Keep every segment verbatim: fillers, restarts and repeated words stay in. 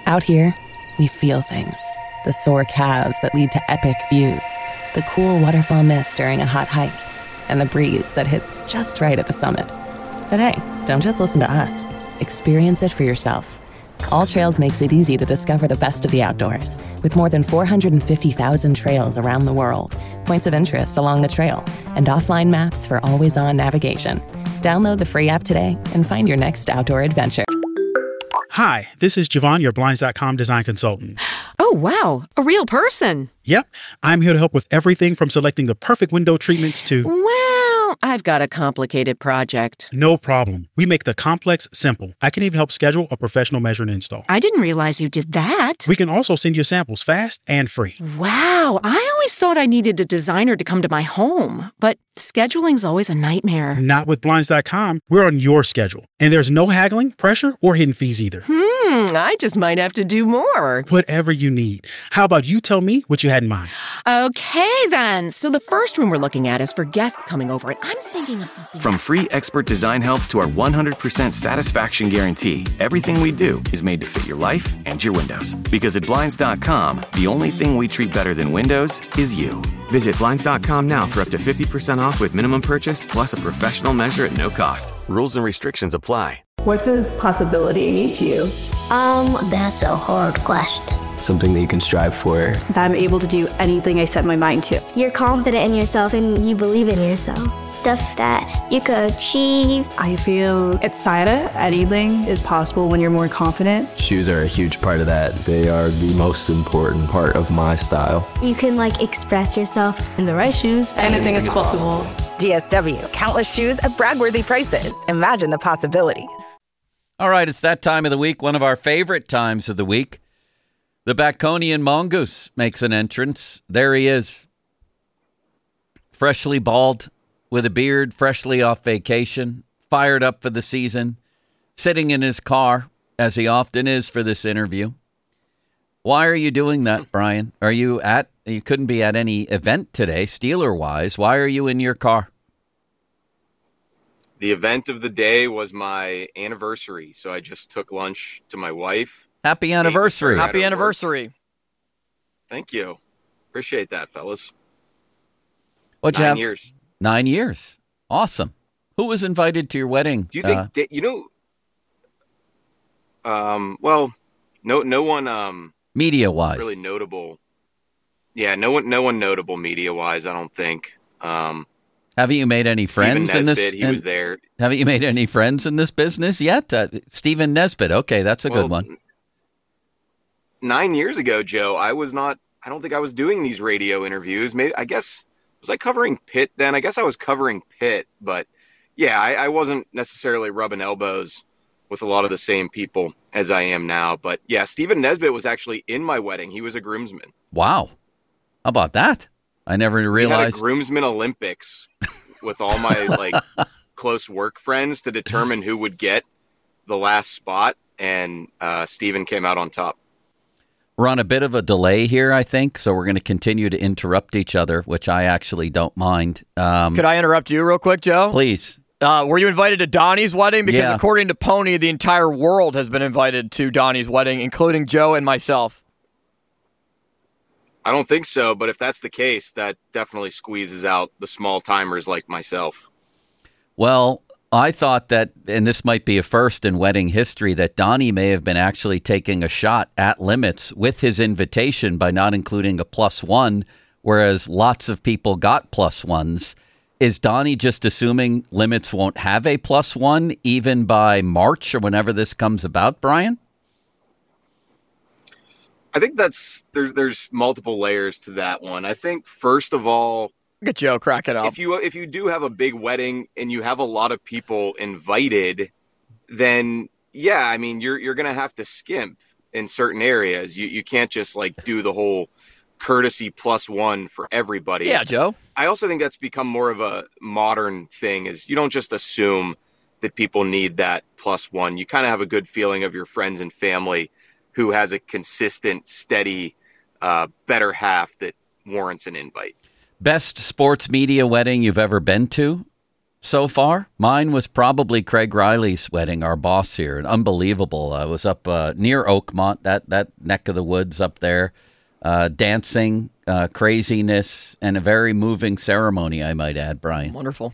Out here, we feel things. The sore calves that lead to epic views, the cool waterfall mist during a hot hike, and the breeze that hits just right at the summit. But hey, don't just listen to us. Experience it for yourself. All Trails makes it easy to discover the best of the outdoors, with more than four hundred fifty thousand trails around the world, points of interest along the trail, and offline maps for always-on navigation. Download the free app today and find your next outdoor adventure. Hi, this is Javon, your Blinds dot com design consultant. Oh, wow. A real person. Yep. I'm here to help with everything from selecting the perfect window treatments to... Well, I've got a complicated project. No problem. We make the complex simple. I can even help schedule a professional measure and install. I didn't realize you did that. We can also send you samples fast and free. Wow. I always thought I needed a designer to come to my home, but scheduling's always a nightmare. Not with Blinds dot com. We're on your schedule. And there's no haggling, pressure, or hidden fees either. Hmm, I just might have to do more. Whatever you need. How about you tell me what you had in mind? Okay, then. So the first room we're looking at is for guests coming over, and I'm thinking of something... From free expert design help to our one hundred percent satisfaction guarantee, everything we do is made to fit your life and your windows. Because at Blinds dot com, the only thing we treat better than windows is you. Visit Blinds dot com now for up to fifty percent off with minimum purchase, plus a professional measure at no cost. Rules and restrictions apply. What does possibility mean to you? Um, that's a hard question. Something that you can strive for. That I'm able to do anything I set my mind to. You're confident in yourself and you believe in yourself. Stuff that you could achieve. I feel excited. Anything is possible when you're more confident. Shoes are a huge part of that. They are the most important part of my style. You can like express yourself. In the right shoes, anything is possible. D S W, countless shoes at brag-worthy prices. Imagine the possibilities. All right, it's that time of the week, one of our favorite times of the week. The Baconian Mongoose makes an entrance. There he is. Freshly bald, with a beard, freshly off vacation, fired up for the season, sitting in his car, as he often is for this interview. Why are you doing that, Brian? Are you at, you couldn't be at any event today, Steeler-wise. Why are you in your car? The event of the day was my anniversary, so I just took lunch to my wife. Happy anniversary. Happy anniversary. Thank you. Appreciate that, fellas. What'd you Nine have? years. Nine years. Awesome. Who was invited to your wedding? Do you think, Uh, da- you know, um, well, no, no one, um, media-wise. really notable. Yeah, no one, no one notable media-wise, I don't think. Um, Haven't you made any friends Stephen in this? Nesbitt, he in- was there. Haven't you made any friends in this business yet? Uh, Stephen Nesbitt. Okay, that's a Well, good one. Nine years ago, Joe, I was not, I don't think I was doing these radio interviews. Maybe, I guess, was I covering Pitt then? I guess I was covering Pitt, but yeah, I, I wasn't necessarily rubbing elbows with a lot of the same people as I am now. But yeah, Stephen Nesbitt was actually in my wedding. He was a groomsman. Wow. How about that? I never We had a realized. groomsman Olympics with all my like close work friends to determine who would get the last spot, and uh, Stephen came out on top. We're on a bit of a delay here, I think, so we're going to continue to interrupt each other, which I actually don't mind. Um, Could I interrupt you real quick, Joe? Please. Uh, were you invited to Donnie's wedding? Because Yeah. according to Pony, the entire world has been invited to Donnie's wedding, including Joe and myself. I don't think so, but if that's the case, that definitely squeezes out the small timers like myself. Well, I thought that, and this might be a first in wedding history, that Donnie may have been actually taking a shot at limits with his invitation by not including a plus one, whereas lots of people got plus ones. Is Donnie just assuming limits won't have a plus one even by March or whenever this comes about, Brian? I think that's there's there's multiple layers to that one. I think first of all, Look at Joe cracking up. if you if you do have a big wedding and you have a lot of people invited, then yeah, I mean you're you're gonna have to skimp in certain areas. You you can't just like do the whole courtesy plus one for everybody. Yeah, Joe. I also think that's become more of a modern thing. Is you don't just assume that people need that plus one. You kind of have a good feeling of your friends and family who has a consistent, steady, uh, better half that warrants an invite. Best sports media wedding you've ever been to? so far. Mine was probably Craig Riley's wedding, our boss here. Unbelievable. I was up uh, near Oakmont, that, that neck of the woods up there, uh, dancing, uh, craziness, and a very moving ceremony, I might add, Brian. Wonderful.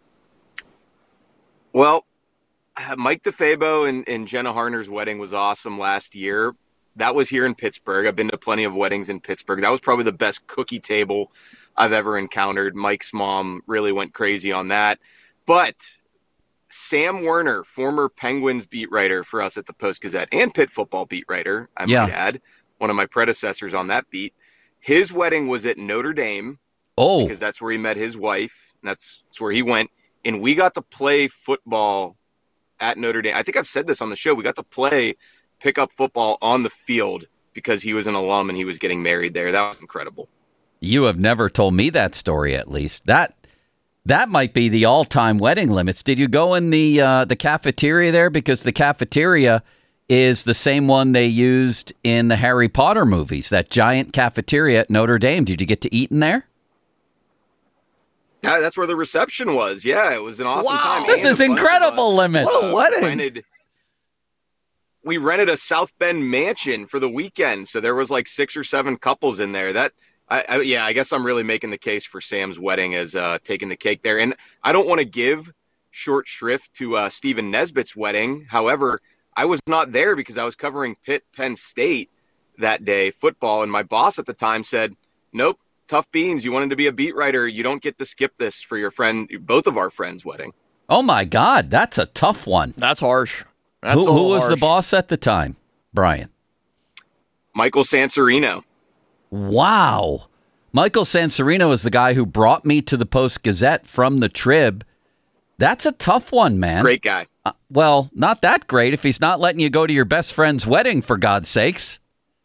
Well, Mike DeFabo and, and Jenna Harner's wedding was awesome last year. That was here in Pittsburgh. I've been to plenty of weddings in Pittsburgh. That was probably the best cookie table I've ever encountered. Mike's mom really went crazy on that. But Sam Werner, former Penguins beat writer for us at the Post-Gazette and Pitt football beat writer, I yeah. might add, one of my predecessors on that beat. His wedding was at Notre Dame. Oh. Because that's where he met his wife. And that's, that's where he went. And we got to play football at Notre Dame. I think I've said this on the show. We got to play pickup football on the field because he was an alum and he was getting married there. That was incredible. You have never told me that story, at least. That that might be the all-time wedding limits. Did you go in the uh, the cafeteria there? Because the cafeteria is the same one they used in the Harry Potter movies, that giant cafeteria at Notre Dame. Did you get to eat in there? Yeah, that's where the reception was. Yeah, it was an awesome wow. time. This and is incredible, Limits. What a wedding. Rented, we rented a South Bend mansion for the weekend, so there was like six or seven couples in there. That, I, I, yeah, I guess I'm really making the case for Sam's wedding as uh, taking the cake there. And I don't want to give short shrift to uh, Stephen Nesbitt's wedding. However, I was not there because I was covering Pitt Penn State that day, football, and my boss at the time said, nope, tough beans. You wanted to be a beat writer. You don't get to skip this for your friend, both of our friends' wedding. Oh, my God. That's a tough one. That's harsh. That's who who was harsh. the boss at the time, Brian? Michael Sansorino. Wow. Michael Sansorino is the guy who brought me to the Post-Gazette from the Trib. That's a tough one, man. Great guy. Uh, well, not that great if he's not letting you go to your best friend's wedding, for God's sakes.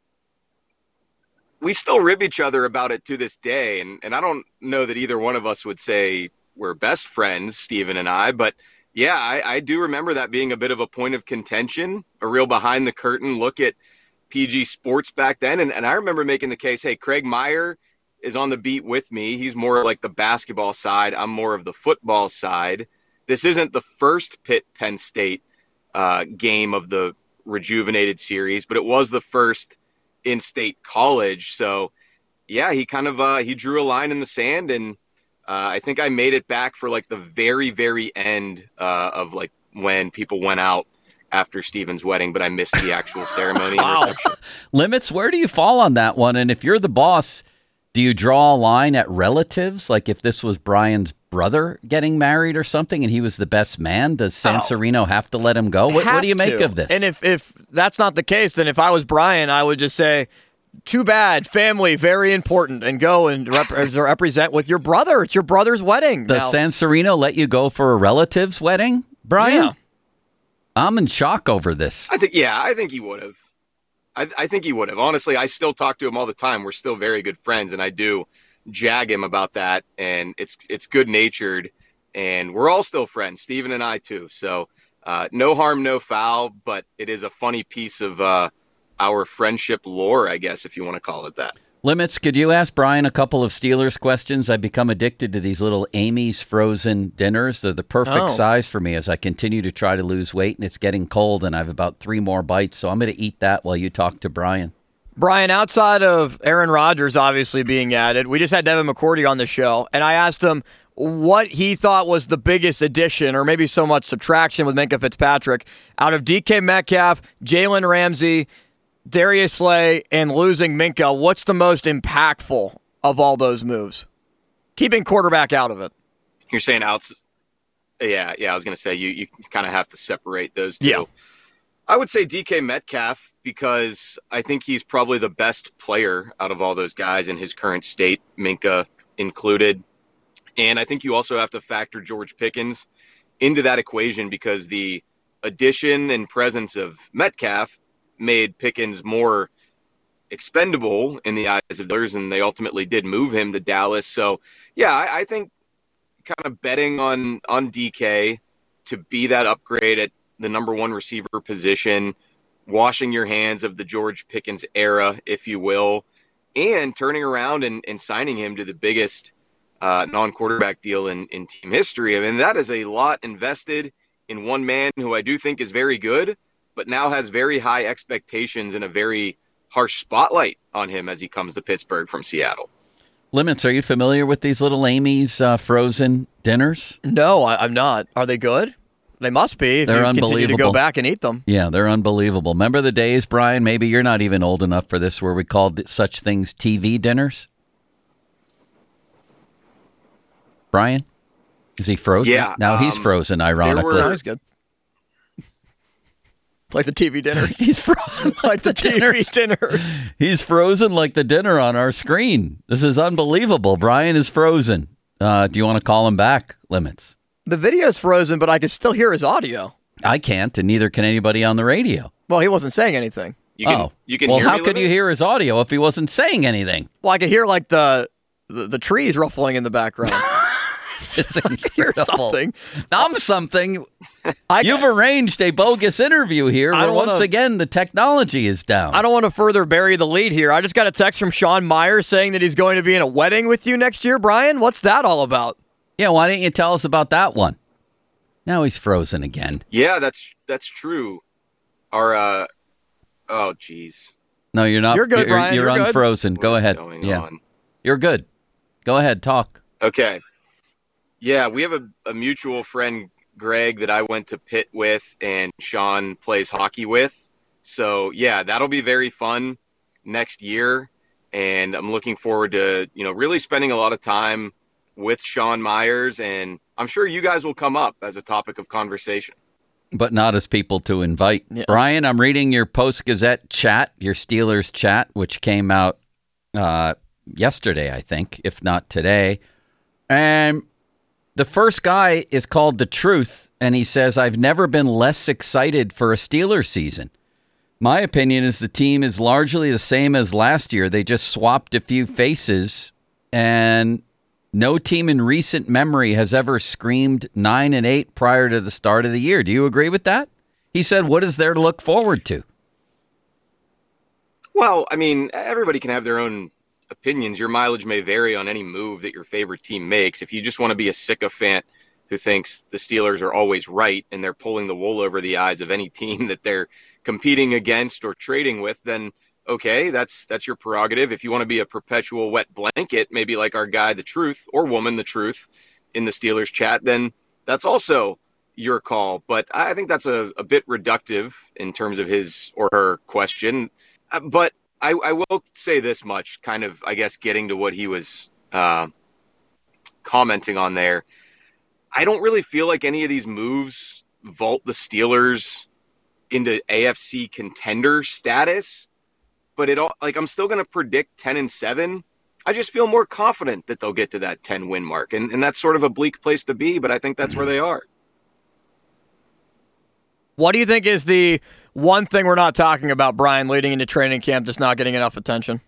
We still rib each other about it to this day, and, and I don't know that either one of us would say we're best friends, Stephen and I, but yeah, I, I do remember that being a bit of a point of contention, a real behind-the-curtain look at P G Sports back then, and, and I remember making the case, hey, Craig Meyer is on the beat with me. He's more like the basketball side. I'm more of the football side. This isn't the first Pitt-Penn State uh, game of the rejuvenated series, but it was the first in-state college. So, yeah, he kind of uh, he drew a line in the sand, and uh, I think I made it back for like the very, very end uh, of like when people went out after Stephen's wedding, but I missed the actual ceremony and reception. Limits, where do you fall on that one? And if you're the boss, do you draw a line at relatives? Like if this was Brian's brother getting married or something and he was the best man, does Sansorino oh. have to let him go? What, what do you make to. of this? And if, if that's not the case, then if I was Brian, I would just say, too bad, family, very important, and go and rep- represent with your brother. It's your brother's wedding. Does now, Sansorino let you go for a relative's wedding, Brian? Yeah. I'm in shock over this. I think, yeah, I think he would have. I, I think he would have. Honestly, I still talk to him all the time. We're still very good friends, and I do jag him about that, and it's it's good-natured, and we're all still friends, Stephen and I too. So uh, no harm, no foul, but it is a funny piece of uh, our friendship lore, I guess, if you want to call it that. Limits, could you ask Brian a couple of Steelers questions? I've become addicted to these little Amy's frozen dinners. They're the perfect oh. size for me as I continue to try to lose weight, and it's getting cold, and I have about three more bites, so I'm going to eat that while you talk to Brian. Brian, outside of Aaron Rodgers obviously being added, we just had Devin McCourty on the show, and I asked him what he thought was the biggest addition, or maybe so much subtraction with Minkah Fitzpatrick, out of D K Metcalf, Jalen Ramsey, Darius Slay, and losing Minkah. What's the most impactful of all those moves? Keeping quarterback out of it. You're saying outs? Yeah, yeah. I was going to say you you kind of have to separate those two. Yeah. I would say D K Metcalf because I think he's probably the best player out of all those guys in his current state, Minkah included. And I think you also have to factor George Pickens into that equation because the addition and presence of Metcalf made Pickens more expendable in the eyes of others, and they ultimately did move him to Dallas. So, yeah, I, I think kind of betting on, on D K to be that upgrade at the number one receiver position, washing your hands of the George Pickens era, if you will, and turning around and, and signing him to the biggest uh, non-quarterback deal in, in team history. I mean, that is a lot invested in one man who I do think is very good, but now has very high expectations and a very harsh spotlight on him as he comes to Pittsburgh from Seattle. Limits, are you familiar with these little Amy's uh, frozen dinners? No, I, I'm not. Are they good? They must be if they're you unbelievable. continue to go back and eat them. Yeah, they're unbelievable. Remember the days, Brian, maybe you're not even old enough for this, where we called such things T V dinners? Brian? Is he frozen? Yeah. Now um, he's frozen, ironically. That was good. Like the T V dinners. He's frozen like, like the, the T V dinners. dinners. He's frozen like the dinner on our screen. This is unbelievable. Brian is frozen. Uh, do you want to call him back, Limits? The video's frozen, but I can still hear his audio. I can't, and neither can anybody on the radio. Well, he wasn't saying anything. You can, oh, you can well, hear how me, could Limits? you hear his audio if he wasn't saying anything? Well, I could hear like the the, the trees ruffling in the background. This is incredible. something. I'm something. I, You've arranged a bogus interview here I where don't once wanna, again the technology is down. I don't want to further bury the lead here. I just got a text from Sean Myers saying that he's going to be in a wedding with you next year. Brian, what's that all about? Yeah, why didn't you tell us about that one? Now he's frozen again. Yeah, that's that's true. Our uh, oh, geez. No, you're not. You're good, you're, Brian. You're, You're good. unfrozen. What Go is ahead. going Yeah, on? you're good. Go ahead. Talk. Okay. Yeah, we have a, a mutual friend, Greg, that I went to Pitt with and Sean plays hockey with. So, yeah, that'll be very fun next year. And I'm looking forward to, you know, really spending a lot of time with Sean Myers. And I'm sure you guys will come up as a topic of conversation. But not as people to invite. Yeah. Brian, I'm reading your Post-Gazette chat, your Steelers chat, which came out uh, yesterday, I think, if not today. And the first guy is called The Truth, and he says, I've never been less excited for a Steelers season. My opinion is the team is largely the same as last year. They just swapped a few faces, and no team in recent memory has ever screamed nine and eight prior to the start of the year. Do you agree with that? He said, what is there to look forward to? Well, I mean, everybody can have their own opinions. Your mileage may vary on any move that your favorite team makes. If you just want to be a sycophant who thinks the Steelers are always right and they're pulling the wool over the eyes of any team that they're competing against or trading with, then okay, that's that's your prerogative. If you want to be a perpetual wet blanket, maybe like our guy, The Truth, or woman, The Truth, in the Steelers chat, then that's also your call. But I think that's a, a bit reductive in terms of his or her question. Uh, but I, I will say this much, kind of, I guess, getting to what he was uh, commenting on there. I don't really feel like any of these moves vault the Steelers into A F C contender status, but it all, like, I'm still going to predict ten and seven. I just feel more confident that they'll get to that ten win mark. And, and that's sort of a bleak place to be, but I think that's where they are. What do you think is the one thing we're not talking about, Brian, leading into training camp that's not getting enough attention?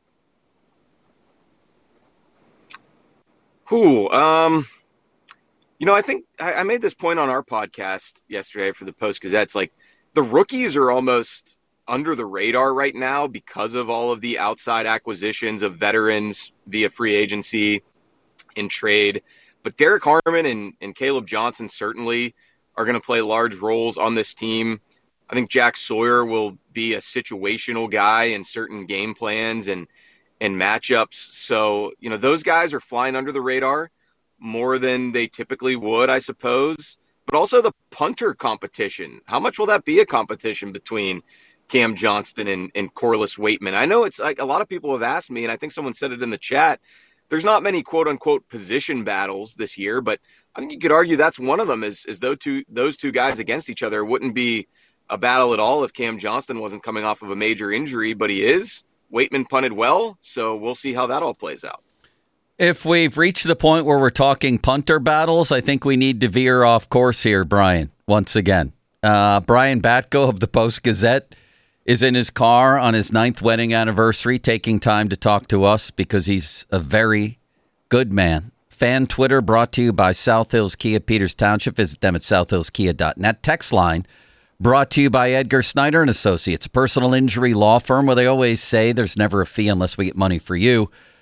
Who, um, you know, I think I, I made this point on our podcast yesterday for the Post-Gazette. It's like the rookies are almost under the radar right now because of all of the outside acquisitions of veterans via free agency and trade. But Derek Harmon and, and Caleb Johnson certainly are going to play large roles on this team. I think Jack Sawyer will be a situational guy in certain game plans and, and matchups. So, you know, those guys are flying under the radar more than they typically would, I suppose. But also the punter competition. How much will that be a competition between Cam Johnston and, and Corliss Waitman? I know it's like a lot of people have asked me, and I think someone said it in the chat, there's not many quote-unquote position battles this year, but I think you could argue that's one of them is, is those two those two guys against each other. It wouldn't be a battle at all if Cam Johnston wasn't coming off of a major injury, but he is. Waitman punted well, so we'll see how that all plays out. If we've reached the point where we're talking punter battles, I think we need to veer off course here, Brian, once again. Uh, Brian Batko of the Post-Gazette is in his car on his ninth wedding anniversary, taking time to talk to us because he's a very good man. Fan Twitter brought to you by South Hills Kia, Peters Township. Visit them at south hills kia dot net. Text line brought to you by Edgar Snyder and Associates, a personal injury law firm where they always say there's never a fee unless we get money for you.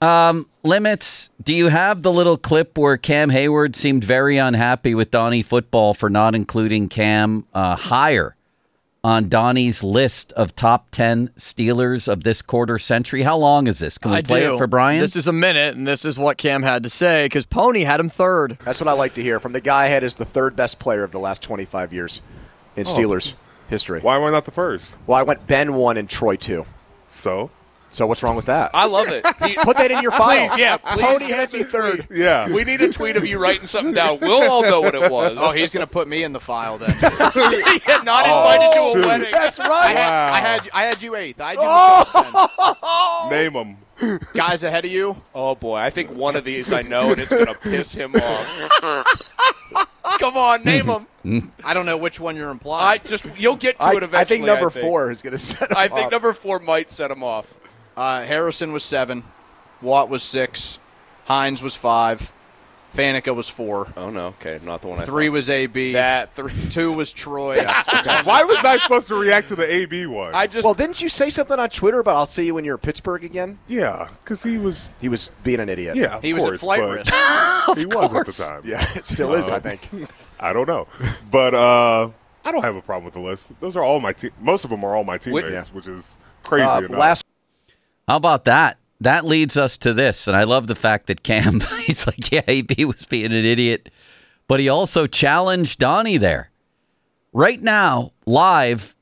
Um, Limits, do you have the little clip where Cam Hayward seemed very unhappy with Donnie Football for not including Cam uh, higher on Donnie's list of top ten Steelers of this quarter century? How long is this? Can we I play do. it for Brian? This is a minute, and this is what Cam had to say, because Pony had him third. That's what I like to hear from the guy I had as the third best player of the last twenty-five years in Oh. Steelers history. Why am I not the first? Well, I went Ben one and Troy two. So? So what's wrong with that? I love it. He, Put that in your file. Please, yeah. Please Pony get had us a me third. tweet. Yeah. We need a tweet of you writing something down. We'll all know what it was. Oh, he's going to put me in the file then. He had not invited Oh, to a wedding. That's right. I had, Wow. I had I had you eighth. I had you the top Oh! Name them. ten. Guys ahead of you. Oh, boy. I think one of these I know, and it's going to piss him off. Come on, name them. I don't know which one you're implying. I just You'll get to I, it eventually. I think number I think. four is going to set him I think up. number four might set him off. Uh, Harrison was seven. Watt was six. Hines was five. Faneca was four. Oh, no. Okay, not the one I Three thought. was A B. That three. Two was Troy. Why was I supposed to react to the A B one? I just. Well, didn't you say something on Twitter about I'll see you when you're in Pittsburgh again? Yeah, because he was. He was being an idiot. Yeah, of He was at course, flight but risk. He was at the time. Yeah, it still is, I think. I don't know, but uh, I don't have a problem with the list. Those are all my te- most of them are all my teammates, Yeah. which is crazy Uh, enough. last How about that? That leads us to this, and I love the fact that Cam, he's like, yeah, A B was being an idiot, but he also challenged Donnie there. Right now, live,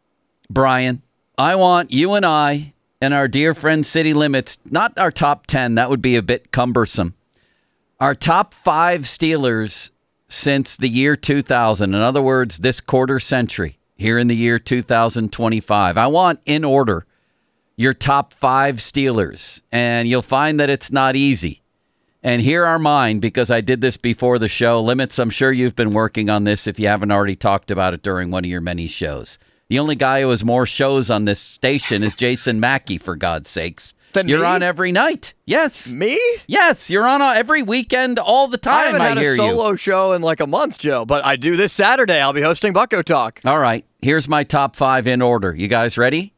Brian, I want you and I and our dear friend City Limits, not our top ten, that would be a bit cumbersome, our top five Steelers since the year two thousand, in other words, this quarter century, here in the year two thousand twenty-five. I want, in order, your top five Steelers, and you'll find that it's not easy. And here are mine, because I did this before the show. Limits, I'm sure you've been working on this if you haven't already talked about it during one of your many shows. The only guy who has more shows on this station is Jason Mackey, for God's sakes. Then You're me? on every night. Yes. Me? Yes, you're on uh, every weekend all the I time, haven't I, had hear a solo you. show in like a month, Joe, but I do this Saturday. I'll be hosting Bucko Talk. All right, here's my top five in order. You guys ready?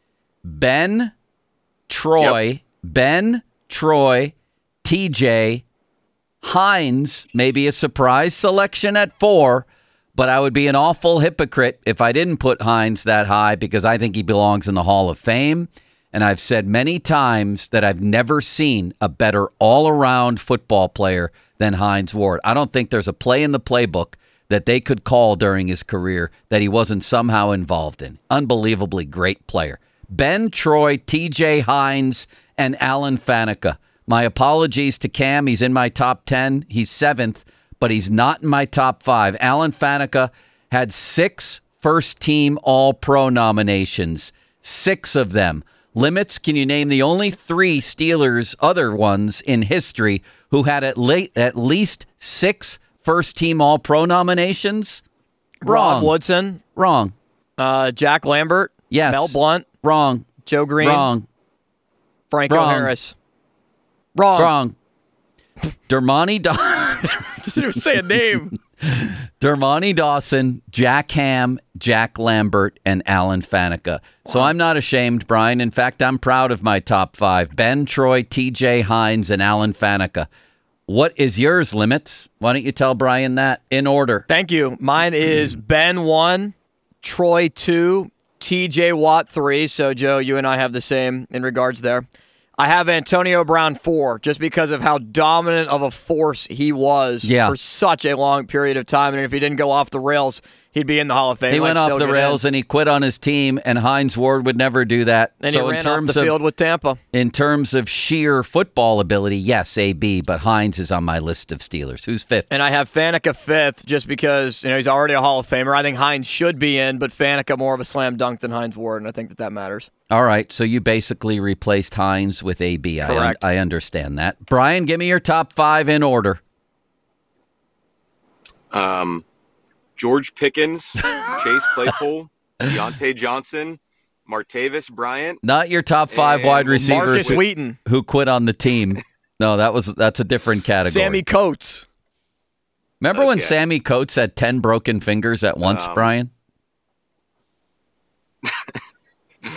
Ben, Troy, Yep. Ben, Troy, T J, Hines, maybe a surprise selection at four, but I would be an awful hypocrite if I didn't put Hines that high, because I think he belongs in the Hall of Fame. And I've said many times that I've never seen a better all-around football player than Hines Ward. I don't think there's a play in the playbook that they could call during his career that he wasn't somehow involved in. Unbelievably great player. Ben, Troy, T J, Hines, and Alan Faneca. My apologies to Cam. He's in my top ten. He's seventh, but he's not in my top five. Alan Faneca had six first-team All-Pro nominations, six of them. Limits, can you name the only three Steelers, other ones in history, who had at, le- at least six first-team All-Pro nominations? Wrong. Rob Woodson. Wrong. Uh, Jack Lambert. Yes. Mel Blunt. Wrong. Joe Green. Wrong. Franco Wrong. Harris. Wrong. Wrong. Dermani Dawson. Didn't even say a name. Dermani Dawson, Jack Ham, Jack Lambert, and Alan Faneca. So I'm not ashamed, Brian. In fact, I'm proud of my top five. Ben, Troy, T J, Hines, and Alan Faneca. What is yours, Limits? Why don't you tell Brian that in order? Thank you. Mine is Ben one, Troy two, T J Watt three. So, Joe, you and I have the same in regards there. I have Antonio Brown four, just because of how dominant of a force he was Yeah. for such a long period of time. And if he didn't go off the rails, he'd be in the Hall of Fame. He Might went off still the get rails in. and he quit on his team, and Hines Ward would never do that. And so he in ran terms off the of, field with Tampa. In terms of sheer football ability, yes, A B, but Hines is on my list of Steelers. Who's fifth? And I have Faneca fifth, just because you know he's already a Hall of Famer. I think Hines should be in, but Faneca more of a slam dunk than Hines Ward, and I think that that matters. All right, so you basically replaced Hines with A B. I, un- Correct. I understand that. Brian, give me your top five in order. Um, George Pickens, Chase Claypool, Deontay Johnson, Martavis Bryant. Not your top five And wide receivers Marcus who, Wheaton. who quit on the team. No, that was that's a different category. Sammy Coates. Remember when Okay. Sammy Coates had ten broken fingers at once, Um, Brian?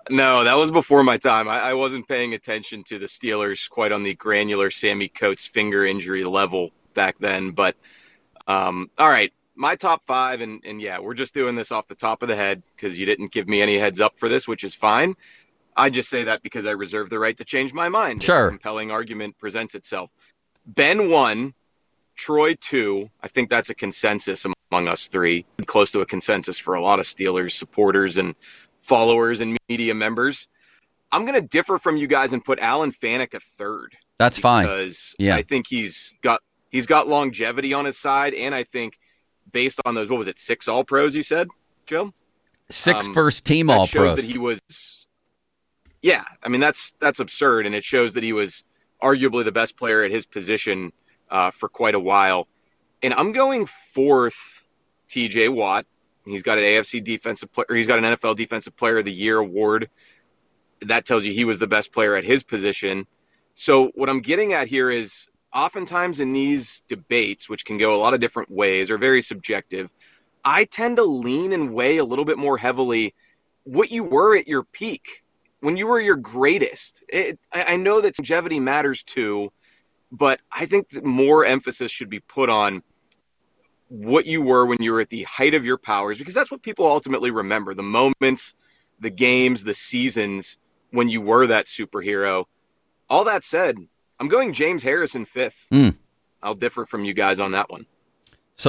No, that was before my time. I, I wasn't paying attention to the Steelers quite on the granular Sammy Coates finger injury level back then. But um, all right, my top five, and, and yeah, we're just doing this off the top of the head because you didn't give me any heads up for this, which is fine. I just say that because I reserve the right to change my mind. Sure. If a compelling argument presents itself. Ben one, Troy two. I think that's a consensus among us three, close to a consensus for a lot of Steelers supporters and followers and media members. I'm going to differ from you guys and put Alan Faneca third. That's fine. Because yeah. I think he's got he's got longevity on his side, and I think based on those, what was it, six All-Pros you said, Joe? Six um, first-team All-Pros. All-Pros. That he was, yeah, I mean, that's that's absurd, and it shows that he was arguably the best player at his position uh, for quite a while. And I'm going fourth, T J Watt. He's got an A F C defensive player. He's got an N F L Defensive Player of the Year award. That tells you he was the best player at his position. So what I'm getting at here is oftentimes in these debates, which can go a lot of different ways, are very subjective, I tend to lean and weigh a little bit more heavily what you were at your peak, when you were your greatest. It, I know that longevity matters too, but I think that more emphasis should be put on what you were when you were at the height of your powers, because that's what people ultimately remember, the moments, the games, the seasons when you were that superhero. All that said, I'm going James Harrison fifth. Mm. I'll differ from you guys on that one. So,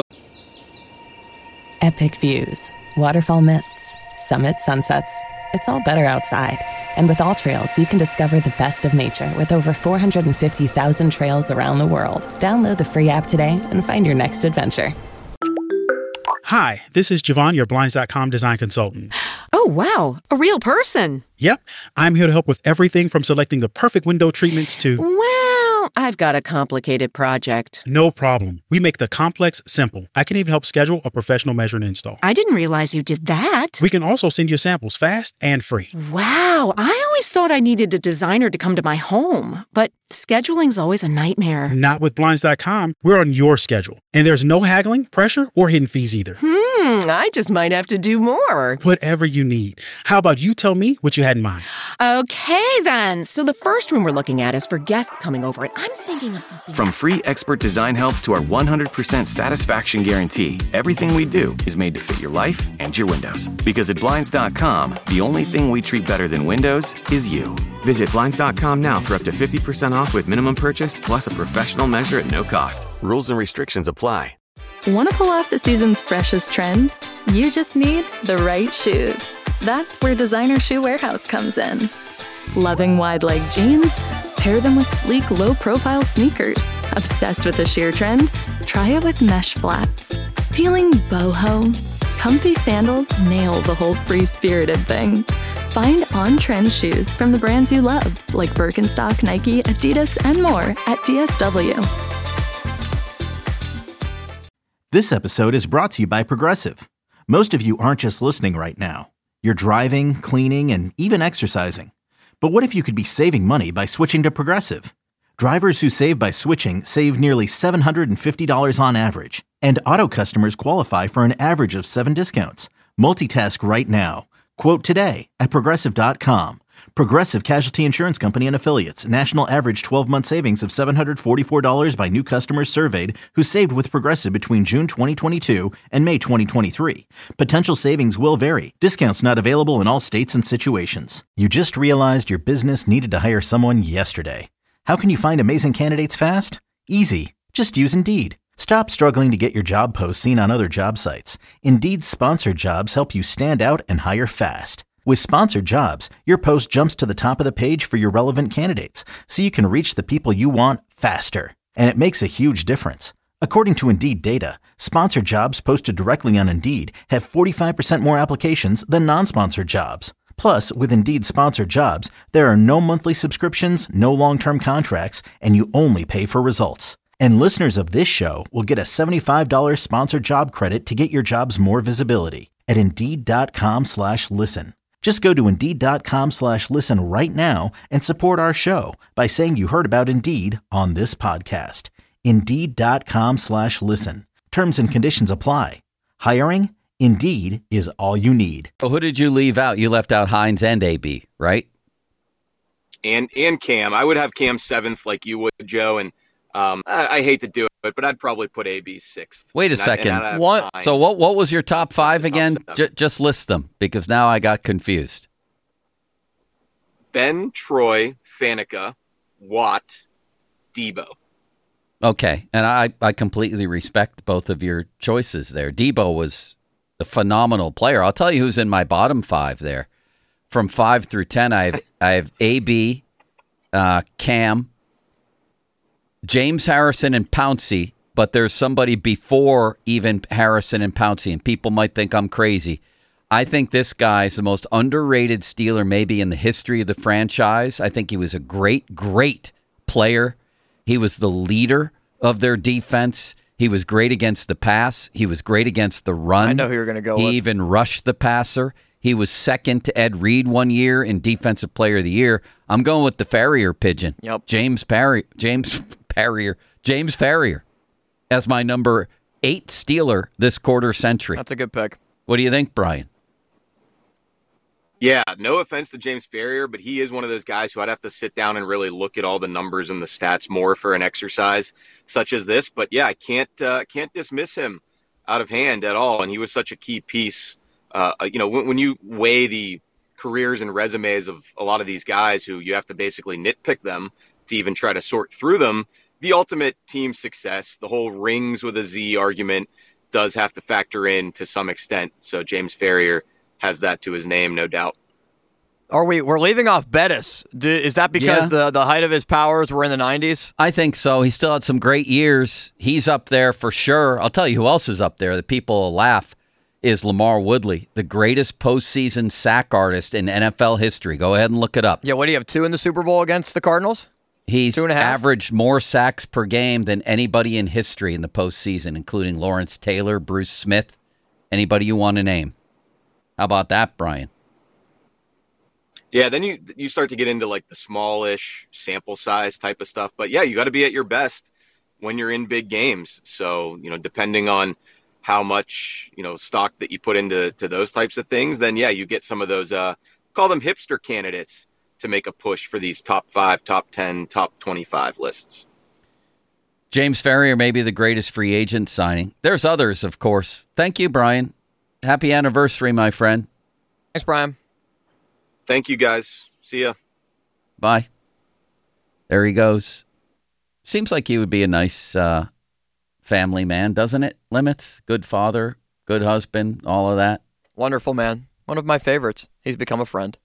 epic views, waterfall mists, summit sunsets. It's all better outside. And with AllTrails, you can discover the best of nature with over four hundred fifty thousand trails around the world. Download the free app today and find your next adventure. Hi, this is Javon, your Blinds dot com design consultant. Oh, wow. A real person. Yep. I'm here to help with everything from selecting the perfect window treatments to... Well, I've got a complicated project. No problem. We make the complex simple. I can even help schedule a professional measure and install. I didn't realize you did that. We can also send you samples fast and free. Wow. I always thought I needed a designer to come to my home, but scheduling's always a nightmare. Not with Blinds dot com. We're on your schedule. And there's no haggling, pressure, or hidden fees either. Hmm, I just might have to do more. Whatever you need. How about you tell me what you had in mind? Okay, then. So the first room we're looking at is for guests coming over, and I'm thinking of something. From free expert design help to our one hundred percent satisfaction guarantee, everything we do is made to fit your life and your windows. Because at Blinds dot com, the only thing we treat better than windows is you. Visit Blinds dot com now for up to fifty percent off with minimum purchase plus a professional measure at no cost. Rules and restrictions apply. Want to pull off the season's freshest trends? You just need the right shoes. That's where Designer Shoe Warehouse comes in. Loving wide leg jeans? Pair them with sleek, low-profile sneakers. Obsessed with the sheer trend? Try it with mesh flats. Feeling boho? Comfy sandals nail the whole free-spirited thing. Find on-trend shoes from the brands you love, like Birkenstock, Nike, Adidas, and more at D S W. This episode is brought to you by Progressive. Most of you aren't just listening right now. You're driving, cleaning, and even exercising. But what if you could be saving money by switching to Progressive? Drivers who save by switching save nearly seven hundred fifty dollars on average. And auto customers qualify for an average of seven discounts. Multitask right now. Quote today at Progressive dot com. Progressive Casualty Insurance Company and Affiliates. National average twelve-month savings of seven hundred forty-four dollars by new customers surveyed who saved with Progressive between June twenty twenty-two and May twenty twenty-three. Potential savings will vary. Discounts not available in all states and situations. You just realized your business needed to hire someone yesterday. How can you find amazing candidates fast? Easy. Just use Indeed. Stop struggling to get your job posts seen on other job sites. Indeed's sponsored jobs help you stand out and hire fast. With sponsored jobs, your post jumps to the top of the page for your relevant candidates, so you can reach the people you want faster. And it makes a huge difference. According to Indeed data, sponsored jobs posted directly on Indeed have forty-five percent more applications than non-sponsored jobs. Plus, with Indeed sponsored jobs, there are no monthly subscriptions, no long-term contracts, and you only pay for results. And listeners of this show will get a seventy-five dollars sponsored job credit to get your jobs more visibility at Indeed.com slash listen. Just go to Indeed.com slash listen right now and support our show by saying you heard about Indeed on this podcast. Indeed.com slash listen. Terms and conditions apply. Hiring? Indeed is all you need. Oh, who did you leave out? You left out Hines and A B, right? And and Cam. I would have Cam seventh like you would, Joe. And um, I, I hate to do it, but I'd probably put A B sixth. Wait a and second. I, and what? So what? What was your top five again? J- just list them, because now I got confused. Ben, Troy, Faneca, Watt, Debo. Okay, and I, I completely respect both of your choices there. Debo was a phenomenal player. I'll tell you who's in my bottom five there. From five through ten, I have I have A B, uh, Cam, James Harrison, and Pouncey. But there's somebody before even Harrison and Pouncey, and people might think I'm crazy. I think this guy is the most underrated Steeler maybe in the history of the franchise. I think he was a great, great player. He was the leader of their defense. He was great against the pass. He was great against the run. I know who you're going to go he with. He even rushed the passer. He was second to Ed Reed one year in Defensive Player of the Year. I'm going with the Farrier pigeon. Yep. James Parry, James Farrier, James Farrier as my number eight Steeler this quarter century. That's a good pick. What do you think, Brian? Yeah, no offense to James Farrier, but he is one of those guys who I'd have to sit down and really look at all the numbers and the stats more for an exercise such as this. But yeah, I can't uh, can't dismiss him out of hand at all. And he was such a key piece. Uh, you know, when, when you weigh the careers and resumes of a lot of these guys who you have to basically nitpick them to even try to sort through them, the ultimate team success, the whole rings with a Z argument does have to factor in to some extent. So James Farrier has that to his name, no doubt. Are we? We're leaving off Bettis. Do, is that because Yeah. the, the height of his powers were in the nineties? I think so. He still had some great years. He's up there for sure. I'll tell you who else is up there that people will laugh is Lamar Woodley, the greatest postseason sack artist in N F L history. Go ahead and look it up. Yeah, what do you have, two in the Super Bowl against the Cardinals? He's Two and a half? averaged more sacks per game than anybody in history in the postseason, including Lawrence Taylor, Bruce Smith, anybody you want to name. How about that, Brian? Yeah, then you you start to get into like the smallish sample size type of stuff. But yeah, you got to be at your best when you're in big games. So, you know, depending on how much, you know, stock that you put into to those types of things, then yeah, you get some of those, uh, call them hipster candidates to make a push for these top five, top ten, top twenty-five lists. James Farrier may be the greatest free agent signing. There's others, of course. Thank you, Brian. Happy anniversary, my friend. Thanks, Brian. Thank you, guys. See ya. Bye. There he goes. Seems like he would be a nice uh, family man, doesn't it? Limits, good father, good husband, all of that. Wonderful man. One of my favorites. He's become a friend.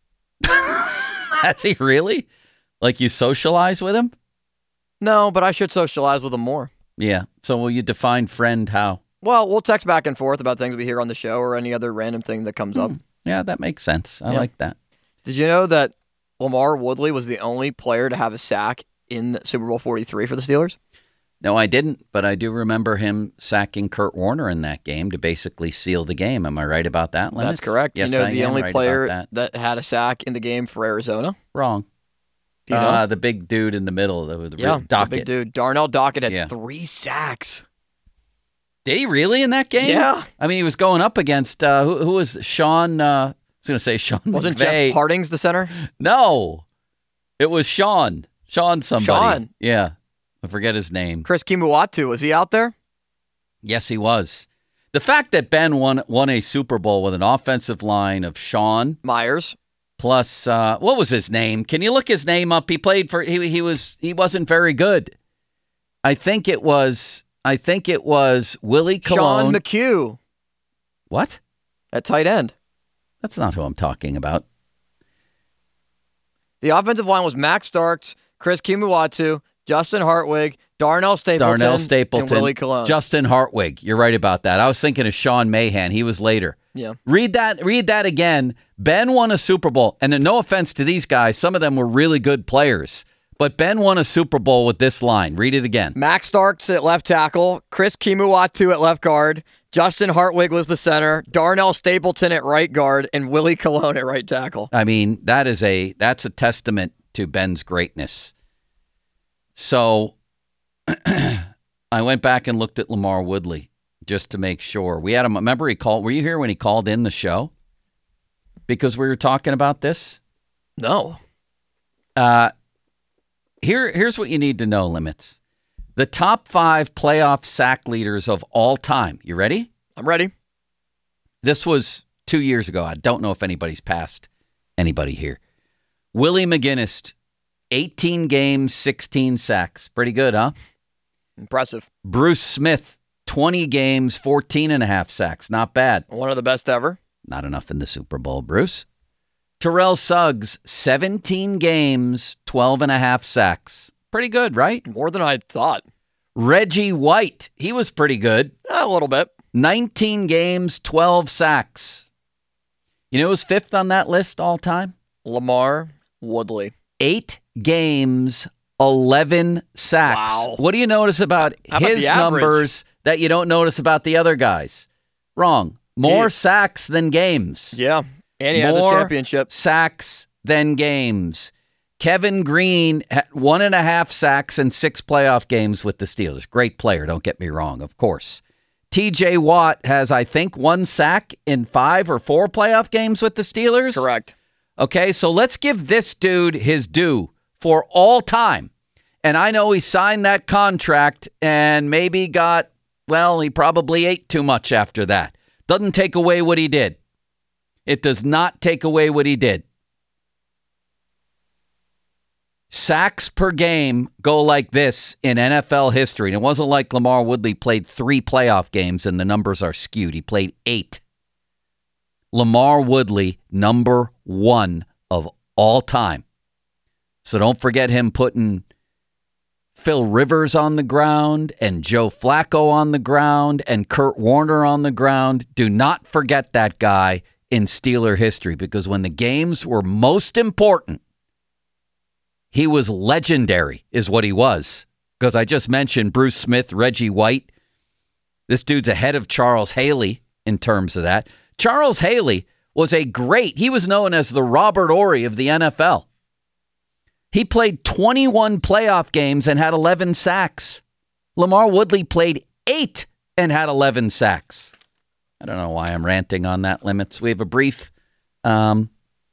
Has he really? Like you socialize with him? No, but I should socialize with him more. Yeah. So will you define friend how? Well, we'll text back and forth about things we hear on the show or any other random thing that comes up. Yeah, that makes sense. I Yeah. like that. Did you know that Lamar Woodley was the only player to have a sack in Super Bowl forty-three for the Steelers? No, I didn't, but I do remember him sacking Kurt Warner in that game to basically seal the game. Am I right about that, Limits? That's correct. Yes, you know I the am only right player about that. that had a sack in the game for Arizona? Wrong. Do you know? Uh, the big dude in the middle, the, the yeah, Dockett. the big dude. Darnell Dockett had Yeah. three sacks. Did he really in that game? Yeah. I mean, he was going up against, uh, who, who was Sean, uh, I was going to say Sean Wasn't McVay. Jeff Hardings the center? No. It was Sean. Sean somebody. Sean. Yeah. I forget his name. Chris Kimuatu, was he out there? Yes, he was. The fact that Ben won won a Super Bowl with an offensive line of Sean Myers plus uh, what was his name? Can you look his name up? He played for he he was he wasn't very good. I think it was I think it was Willie Colon. Sean McHugh. What? At tight end. That's not who I'm talking about. The offensive line was Max Starks, Chris Kimuatu, Justin Hartwig, Darnell Stapleton, Darnell Stapleton, and Willie Colon. Justin Hartwig. You're right about that. I was thinking of Sean Mahan. He was later. Yeah. Read that. Read that again. Ben won a Super Bowl, and no offense to these guys, some of them were really good players. But Ben won a Super Bowl with this line. Read it again. Max Starks at left tackle, Chris Kimuatu at left guard, Justin Hartwig was the center, Darnell Stapleton at right guard, and Willie Colon at right tackle. I mean, that is a that's a testament to Ben's greatness. So I went back and looked at Lamar Woodley. just to make sure. We had him. Remember, he called. Were you here when he called in the show? Because we were talking about this. No. Uh, here, here's what you need to know, Limits. The top five playoff sack leaders of all time. You ready? I'm ready. This was two years ago. I don't know if anybody's passed anybody here. Willie McGinnis, eighteen games, sixteen sacks. Pretty good, huh? Impressive. Bruce Smith, twenty games, fourteen and a half sacks. Not bad. One of the best ever. Not enough in the Super Bowl, Bruce. Terrell Suggs, seventeen games, twelve and a half sacks. Pretty good, right? More than I thought. Reggie White, he was pretty good. A little bit. nineteen games, twelve sacks. You know who's fifth on that list all time? LaMarr Woodley. Eight games, eleven sacks. Wow. What do you notice about How about his the average? numbers that you don't notice about the other guys? Wrong. More He- sacks than games. Yeah. And he has a More championship. sacks than games. Kevin Green had one and a half sacks in six playoff games with the Steelers. Great player, don't get me wrong, of course. T J Watt has, I think, one sack in five or four playoff games with the Steelers. Correct. Okay, so let's give this dude his due for all time. And I know he signed that contract and maybe got, well, he probably ate too much after that. Doesn't take away what he did. It does not take away what he did. Sacks per game go like this in N F L history. And it wasn't like LaMarr Woodley played three playoff games and the numbers are skewed. He played eight. LaMarr Woodley, number one of all time. So don't forget him putting Phil Rivers on the ground and Joe Flacco on the ground and Kurt Warner on the ground. Do not forget that guy in Steeler history, because when the games were most important, he was legendary, is what he was. Because I just mentioned Bruce Smith, Reggie White. This dude's ahead of Charles Haley in terms of that. Charles Haley was a great, he was known as the Robert Horry of the N F L. He played twenty-one playoff games and had eleven sacks. LaMarr Woodley played eight and had eleven sacks. I don't know why I'm ranting on that, Limits. We have a brief... Um,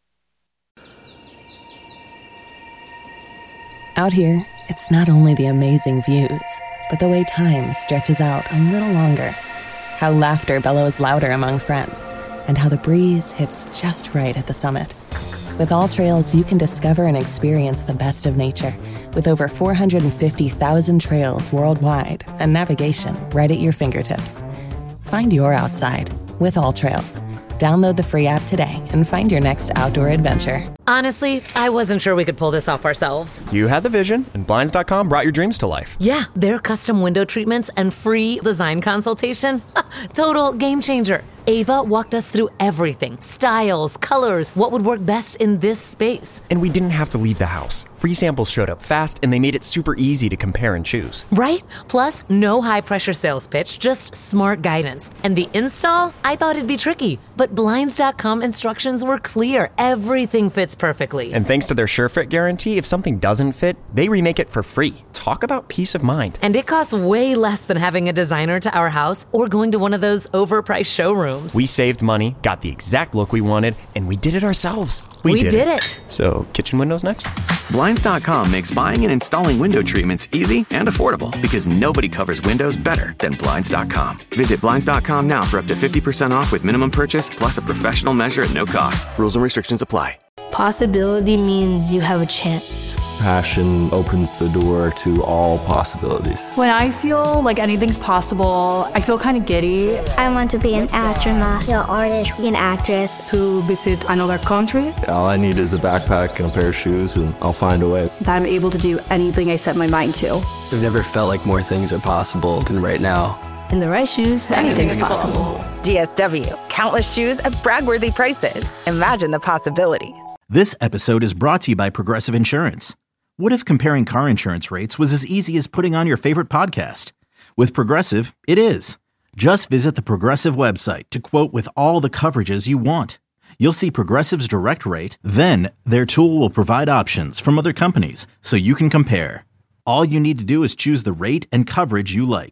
Out here, it's not only the amazing views, but the way time stretches out a little longer. How laughter bellows louder among friends, and how the breeze hits just right at the summit. With All Trails, you can discover and experience the best of nature, with over four hundred fifty thousand trails worldwide and navigation right at your fingertips. Find your outside with All Trails. Download the free app today and find your next outdoor adventure. Honestly, I wasn't sure we could pull this off ourselves. You had the vision, and Blinds dot com brought your dreams to life. Yeah, their custom window treatments and free design consultation. Total game changer. Ava walked us through everything. Styles, colors, what would work best in this space. And we didn't have to leave the house. Free samples showed up fast, and they made it super easy to compare and choose. Right? Plus, no high-pressure sales pitch, just smart guidance. And the install? I thought it'd be tricky, but Blinds dot com instructions were clear. Everything fits perfectly. And thanks to their SureFit guarantee, if something doesn't fit, they remake it for free. Talk about peace of mind. And it costs way less than having a designer to our house or going to one of those overpriced showrooms. We saved money, got the exact look we wanted, and we did it ourselves. We, we did, did it. it. So, kitchen windows next? Blinds dot com makes buying and installing window treatments easy and affordable, because nobody covers windows better than Blinds dot com. Visit Blinds dot com now for up to fifty percent off with minimum purchase, plus a professional measure at no cost. Rules and restrictions apply. Possibility means you have a chance. Passion opens the door to all possibilities. When I feel like anything's possible, I feel kind of giddy. I want to be an astronaut, an artist, an actress. To visit another country. All I need is a backpack and a pair of shoes, and I'll find a way. That I'm able to do anything I set my mind to. I've never felt like more things are possible than right now. In the right shoes, anything's, anything's possible. possible. D S W, countless shoes at brag-worthy prices. Imagine the possibilities. This episode is brought to you by Progressive Insurance. What if comparing car insurance rates was as easy as putting on your favorite podcast? With Progressive, it is. Just visit the Progressive website to quote with all the coverages you want. You'll see Progressive's direct rate, then their tool will provide options from other companies so you can compare. All you need to do is choose the rate and coverage you like.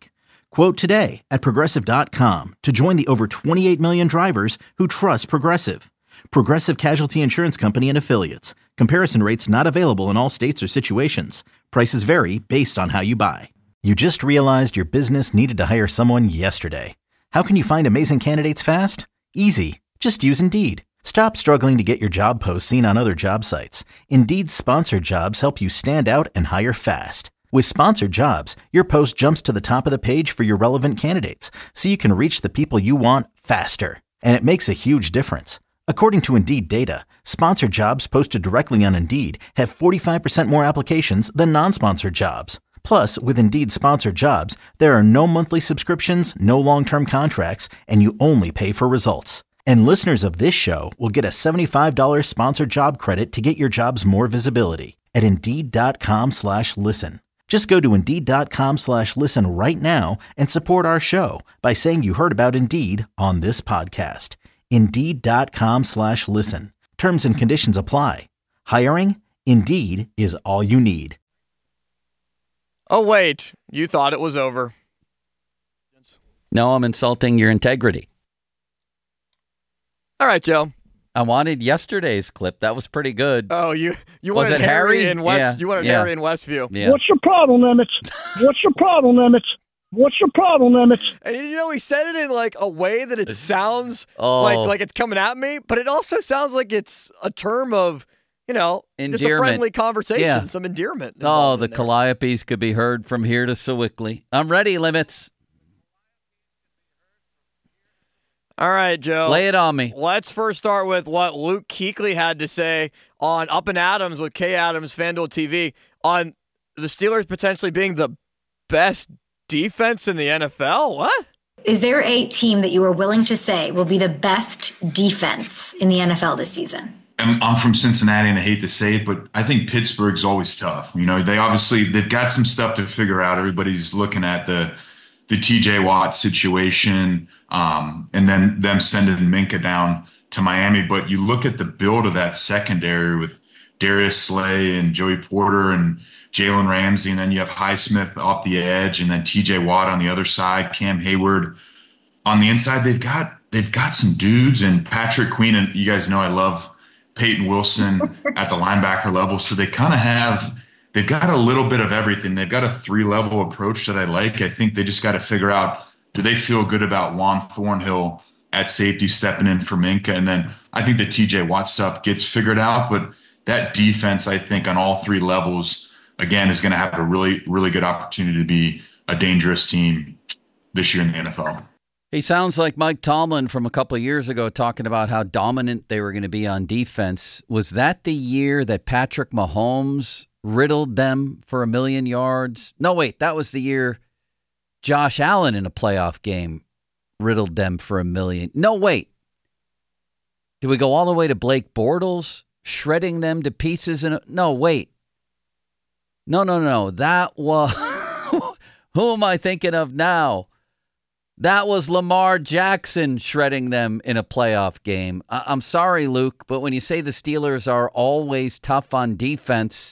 Quote today at Progressive dot com to join the over twenty-eight million drivers who trust Progressive. Progressive Casualty Insurance Company and Affiliates. Comparison rates not available in all states or situations. Prices vary based on how you buy. You just realized your business needed to hire someone yesterday. How can you find amazing candidates fast? Easy. Just use Indeed. Stop struggling to get your job posts seen on other job sites. Indeed's sponsored jobs help you stand out and hire fast. With sponsored jobs, your post jumps to the top of the page for your relevant candidates, so you can reach the people you want faster. And it makes a huge difference. According to Indeed data, sponsored jobs posted directly on Indeed have forty-five percent more applications than non-sponsored jobs. Plus, with Indeed sponsored jobs, there are no monthly subscriptions, no long-term contracts, and you only pay for results. And listeners of this show will get a seventy-five dollars sponsored job credit to get your jobs more visibility at Indeed.com slash listen. Just go to Indeed.com slash listen right now and support our show by saying you heard about Indeed on this podcast. Indeed.com slash listen. Terms and conditions apply. Hiring? Indeed is all you need. Oh, wait. You thought it was over. No, I'm insulting your integrity. All right, Joe. I wanted yesterday's clip. That was pretty good. Oh, you you Was wanted it Harry, Harry? in West. Yeah, You wanted yeah. Harry in Westview. Yeah. What's your problem, Emmett? What's your problem, Emmett? What's your problem, Emmett? And you know, he said it in like a way that it sounds Oh. like like it's coming at me, but it also sounds like it's a term of, you know, just a Endearment. friendly conversation, Yeah. some endearment. Oh, involved the in there. Calliopes could be heard from here to Sewickley. I'm ready, Limits. All right, Joe. Lay it on me. Let's first start with what Luke Kuechly had to say on Up and Adams with Kay Adams, FanDuel T V, on the Steelers potentially being the best defense in the N F L. What? Is there a team that you are willing to say will be the best defense in the N F L this season? I'm, I'm from Cincinnati, and I hate to say it, but I think Pittsburgh's always tough. You know, they obviously they've got some stuff to figure out. Everybody's looking at the the T J Watt situation, um, and then them sending Minka down to Miami. But you look at the build of that secondary with Darius Slay and Joey Porter and Jalen Ramsey, and then you have Highsmith off the edge, and then T J Watt on the other side, Cam Hayward on the inside. They've got they've got some dudes, and Patrick Queen, and you guys know I love Peyton Wilson at the linebacker level. So they kind of have they've got a little bit of everything. They've got a three level approach that I like. I think they just got to figure out, do they feel good about Juan Thornhill at safety stepping in for Minka? And then I think the T J Watt stuff gets figured out, but that defense, I think on all three levels, again, is going to have a really, really good opportunity to be a dangerous team this year in the N F L. He sounds like Mike Tomlin from a couple of years ago talking about how dominant they were going to be on defense. Was that the year that Patrick Mahomes riddled them for a million yards? No, wait, that was the year Josh Allen in a playoff game riddled them for a million. No, wait. Did we go all the way to Blake Bortles shredding them to pieces? In a, no, wait. No, no, no. That was... Who am I thinking of now? That was Lamar Jackson shredding them in a playoff game. I- I'm sorry, Luke, but when you say the Steelers are always tough on defense,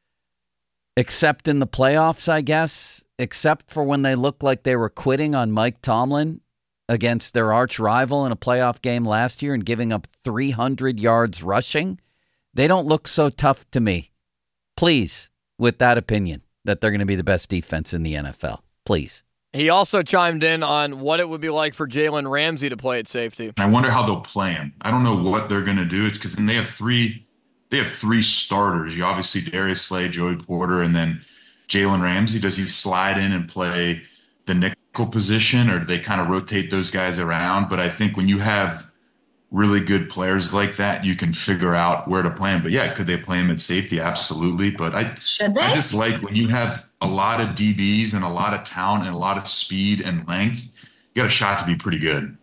except in the playoffs, I guess, except for when they looked like they were quitting on Mike Tomlin against their arch rival in a playoff game last year and giving up three hundred yards rushing, they don't look so tough to me. Please, with that opinion, that they're going to be the best defense in the N F L. Please. He also chimed in on what it would be like for Jalen Ramsey to play at safety. I wonder how they'll play him. I don't know what they're going to do. It's because then they have three, they have three starters. You obviously Darius Slay, Joey Porter, and then Jalen Ramsey. Does he slide in and play the nickel position, or do they kind of rotate those guys around? But I think when you have really good players like that, you can figure out where to play him. But yeah, could they play him at safety? Absolutely. But I, Should they? I just like when you have a lot of D Bs and a lot of talent and a lot of speed and length, you got a shot to be pretty good.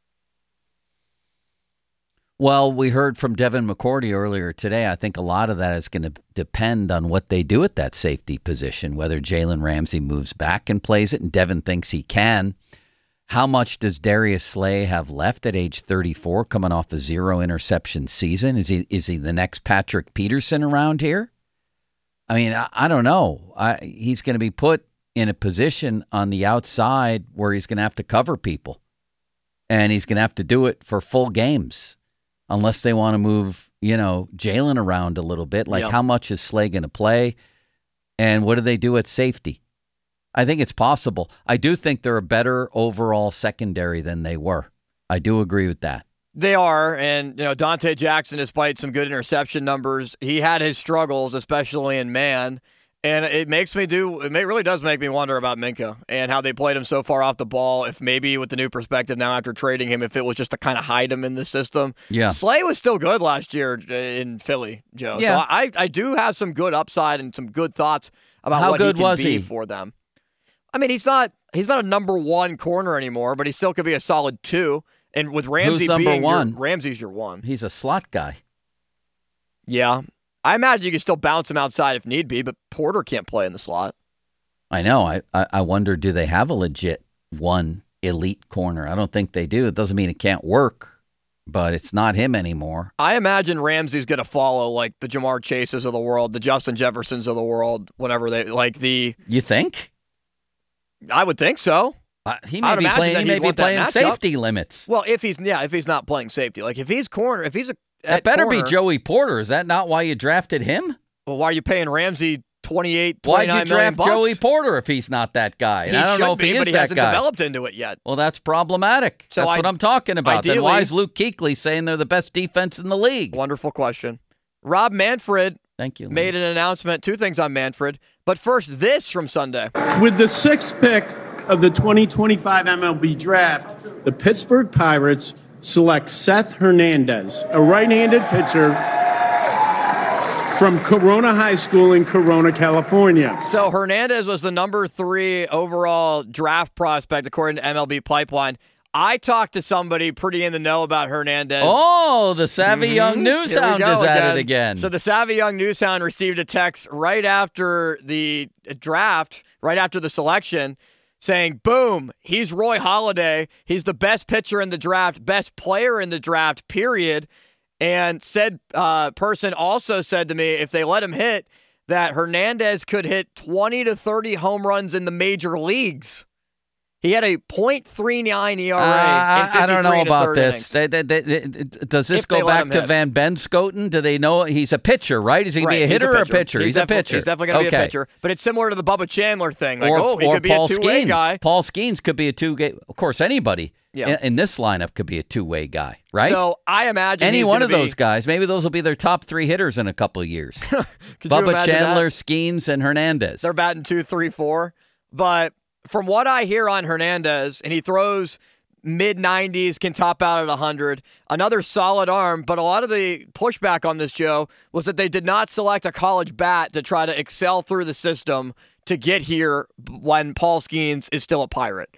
Well, we heard from Devin McCourty earlier today. I think a lot of that is going to depend on what they do at that safety position, whether Jalen Ramsey moves back and plays it, and Devin thinks he can. How much does Darius Slay have left at age thirty-four, coming off a zero interception season? Is he is he the next Patrick Peterson around here? I mean, I, I don't know. I, he's going to be put in a position on the outside where he's going to have to cover people. And he's going to have to do it for full games unless they want to move, you know, Jalen around a little bit. Like, Yep. how much is Slay going to play? And what do they do at safety? I think it's possible. I do think they're a better overall secondary than they were. I do agree with that. They are, and you know, Dante Jackson, despite some good interception numbers, he had his struggles, especially in man. And it makes me do, it may, really does make me wonder about Minkah and how they played him so far off the ball. If maybe with the new perspective now after trading him, if it was just to kind of hide him in the system. Yeah. Slay was still good last year in Philly, Joe. Yeah. So I, I do have some good upside and some good thoughts about How what good he can was be he? for them. I mean, he's not he's not a number one corner anymore, but he still could be a solid two. And with Ramsey Who's number being your- one? Ramsey's your one. He's a slot guy. Yeah. I imagine you can still bounce him outside if need be, but Porter can't play in the slot. I know. I, I, I wonder, do they have a legit one elite corner? I don't think they do. It doesn't mean it can't work, but it's not him anymore. I imagine Ramsey's going to follow like the Jamar Chases of the world, the Justin Jeffersons of the world, whenever they like the. You think? I would think so. Uh, he I may would be imagine playing, that he he'd may be want that playing matchup. safety limits. Well, if he's yeah, if he's not playing safety, like if he's corner, if he's a That at better corner, be Joey Porter. Is that not why you drafted him? Well, why are you paying Ramsey twenty-eight, Why'd twenty-nine you draft million Joey bucks? Porter if he's not that guy? And He I don't should know if be, he but is he that hasn't guy. developed into it yet. Well, that's problematic. So that's I- what I'm talking about. Then why ideally- is Luke Kuechly saying they're the best defense in the league? Wonderful question. Rob Manfred Thank you. made an announcement. Two things on Manfred. But first, this from Sunday. With the sixth pick of the twenty twenty-five M L B Draft, the Pittsburgh Pirates select Seth Hernandez, a right-handed pitcher from Corona High School in Corona, California. So Hernandez was the number three overall draft prospect according to M L B Pipeline. I talked to somebody pretty in the know about Hernandez. Oh, the Savvy Mhm. Young News Here we Hound go is at it again. So the Savvy Young News Hound received a text right after the draft, right after the selection, saying, boom, he's Roy Halladay. He's the best pitcher in the draft, best player in the draft, period. And said uh, person also said to me, if they let him hit, that Hernandez could hit twenty to thirty home runs in the major leagues. He had a point three nine E R A. Uh, in I, I don't know fifty-three to about third this. innings. They, they, they, they- does this If they go let back him to hit. Van Benscoten? Do they know he's a pitcher, right? Is he going to be a Right, he's hitter or a pitcher? He's, a defi- pitcher. He's definitely going to okay. be a pitcher. But it's similar to the Bubba Chandler thing. Like, or, oh, he or could be Paul a two-way Skeens. guy. Paul Skeens could be a two-way. Of course, anybody Yeah. in, in this lineup could be a two-way guy, right? So I imagine Any he's one gonna of those be, guys. Maybe those will be their top three hitters in a couple of years. Could you Bubba imagine Chandler, that? Skeens, and Hernandez. They're batting two, three, four. But from what I hear on Hernandez, and he throws mid nineties, can top out at one hundred. Another solid arm, but a lot of the pushback on this, Joe, was that they did not select a college bat to try to excel through the system to get here when Paul Skeens is still a Pirate.